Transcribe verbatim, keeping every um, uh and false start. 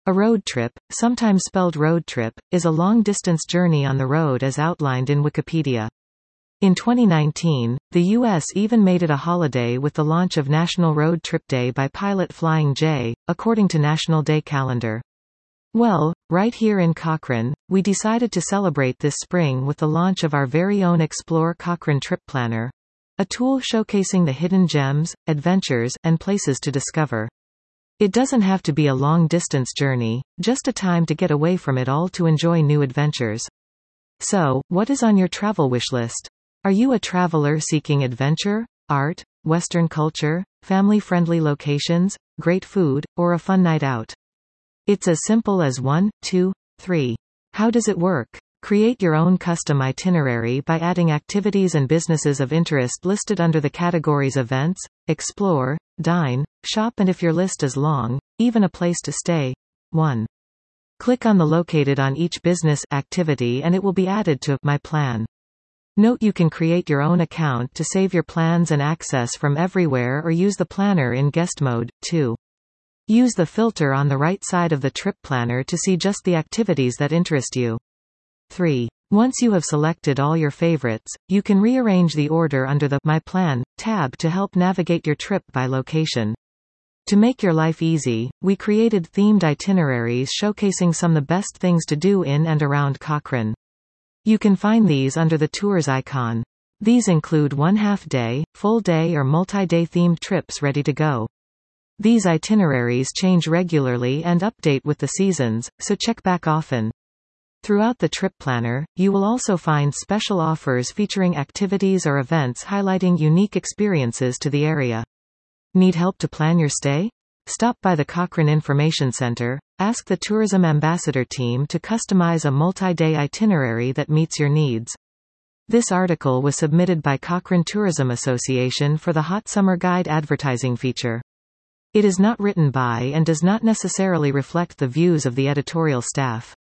A road trip, sometimes spelled road trip, is a long-distance journey on the road as outlined in Wikipedia. In twenty nineteen, the U S even made it a holiday with the launch of National Road Trip Day by pilot Flying J, according to National Day Calendar. Well, right here in Cochrane, we decided to celebrate this spring with the launch of our very own Explore Cochrane Trip Planner, a tool showcasing the hidden gems, adventures, and places to discover. It doesn't have to be a long-distance journey, just a time to get away from it all to enjoy new adventures. So, what is on your travel wish list? Are you a traveler seeking adventure, art, Western culture, family-friendly locations, great food, or a fun night out? It's as simple as one, two, three. How does it work? Create your own custom itinerary by adding activities and businesses of interest listed under the categories Events, Explore, Dine, Shop, and if your list is long, even a place to stay. one. Click on the located on each business activity and it will be added to My Plan. Note you can create your own account to save your plans and access from everywhere or use the planner in guest mode. two. Use the filter on the right side of the trip planner to see just the activities that interest you. three. Once you have selected all your favorites, you can rearrange the order under the My Plan tab to help navigate your trip by location. To make your life easy, we created themed itineraries showcasing some of the best things to do in and around Cochrane. You can find these under the Tours icon. These include one half-day, full-day or multi-day themed trips ready to go. These itineraries change regularly and update with the seasons, so check back often. Throughout the trip planner, you will also find special offers featuring activities or events highlighting unique experiences to the area. Need help to plan your stay? Stop by the Cochrane Information Center, ask the Tourism Ambassador team to customize a multi-day itinerary that meets your needs. This article was submitted by Cochrane Tourism Association for the Hot Summer Guide advertising feature. It is not written by and does not necessarily reflect the views of the editorial staff.